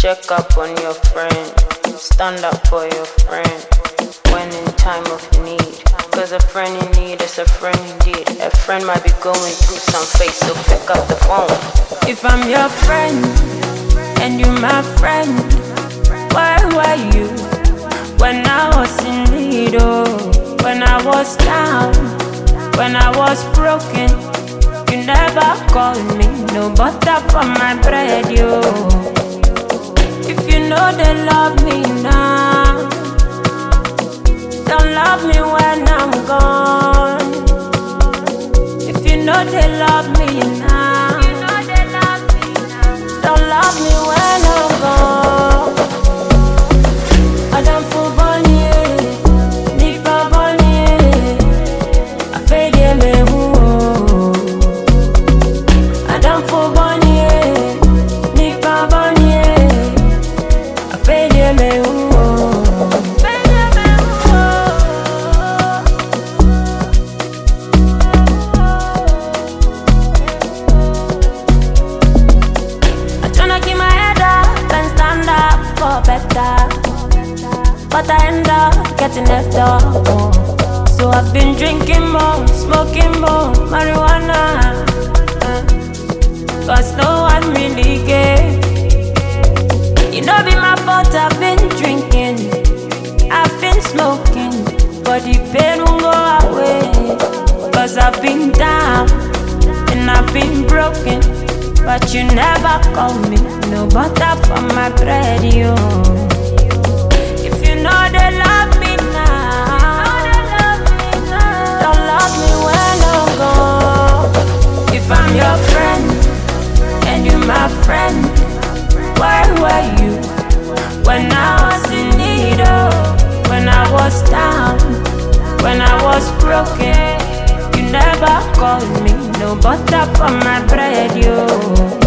check up on your friend, stand up for your friend when in time of need. Cause a friend in need is a friend indeed. A friend might be going through some phase, so pick up the phone. If I'm your friend and you my friend, where were you when I was in need? Oh, when I was down, when I was broken, you never called me. No butter for my bread, yo. If you know they love me now, don't love me when I'm gone. If you know they love me now, don't love me when I'm gone. I don't feel bunny, nipa bunny. I fade me who. I don't feel bunny, nipa bunny. I fade me who. But I end up getting left off. So I've been drinking more, smoking more marijuana. Cause no one really gave. You know be my fault, I've been drinking, I've been smoking, but the pain won't go away. Cause I've been down and I've been broken, but you never call me. No butter for my bread, yo. You know they love me now. Don't love me when I'm gone. If I'm your friend and you my friend, where were you when I was in need? Oh, when I was down, when I was broken, you never called me. No butter for my bread, yo.